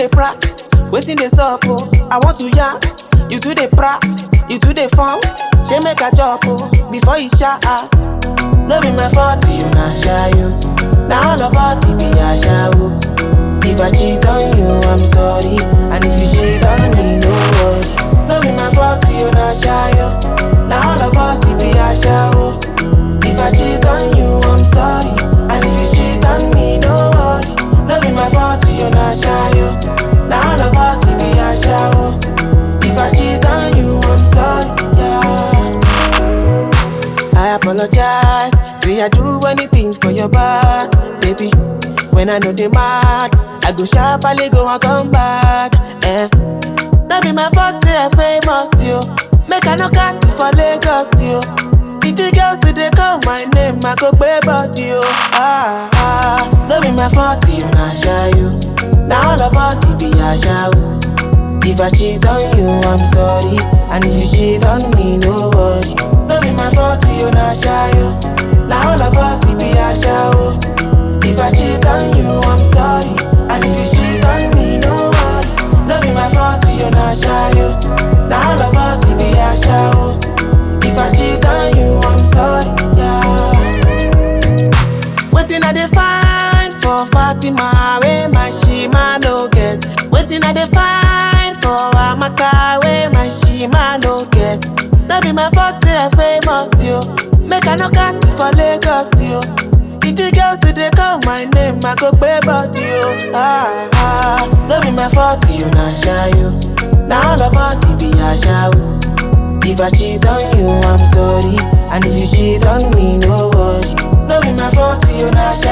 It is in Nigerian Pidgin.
dey pra, waiting dey sup oh. I want to yarn, you too dey pra, you too dey fun. She make a chop oh, before you shout. No be my fault, you not shy you. Now all of us it be a show. If I cheat on you, I'm sorry. And if you cheat on me, no worry. No be my fault, you not shy you. Now all of us it be a show. If I cheat on you, I'm sorry. And if you cheat on me, no worry. No be my fault, you not shy you. Now all of us it be a show. If I cheat on you, I'm sorry. Yeah. I apologize. Say I do anything for your back, baby. When I know they mad, I go sharply go and come back. That be my fault, say I famous you. Make I no cast it for Lagos you. If the girls say they call my name, I go pay about you. That be my fault, you not shy you. Now all of us it be a show. If I cheat on you, I'm sorry. And if you cheat on me, no worry. No be my fault, you not shy you. Now all of us it be a show. If I cheat on you, I'm sorry. And if you cheat on me, no worry. No be my fault, you not shy you. Now all of us it be a show. If I cheat on you, I'm sorry. Yeah. Waiting I dey find for Fatima, where my shima no get. Waiting I dey find for Amaka, where my shima no get. That be my fault, say I famous you. Make I no cast it for Lagos you. If the girls say they call my name, I go pay about you. No be my fault, you not shy you. Now all of us it be a show. If I cheat on you, I'm sorry. And if you cheat on me, no worry. No be my fault, you not